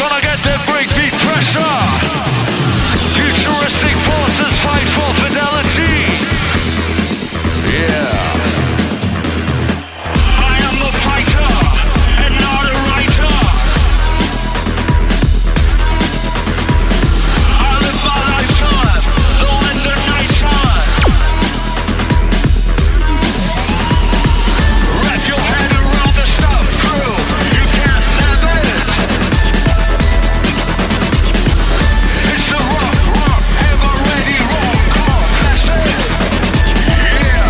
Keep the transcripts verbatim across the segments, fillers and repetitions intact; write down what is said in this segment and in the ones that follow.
gonna get the breakbeat pressure. Futuristic forces fight for fidelity. Yeah. I am a fighter and not a writer. I live my lifetime, though in the night time. Wrap your head around the stuff, crew. You can't have it. It's the rock, rock, ever ready, rock, rock, that's it. Yeah.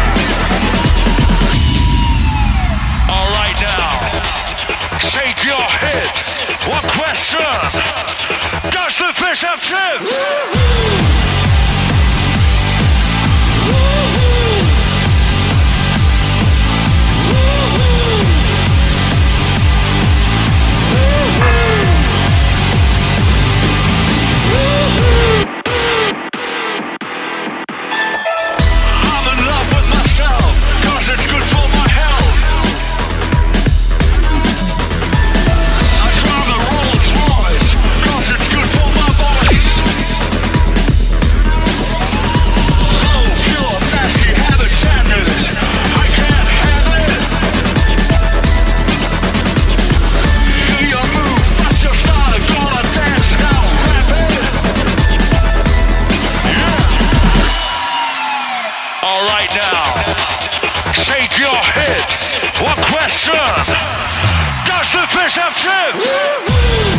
All right now, shake your hips. One question: does the fish have chips? I'm in love with myself, cause it's good for my health. I drive a Rolls Royce, cause it's good for my voice. Low, pure, nasty habit sadness, I can't have it. Do your move, that's your style, gonna dance now, rap it. Yeah. All right now, shake your hips. One question: does the fish have chips?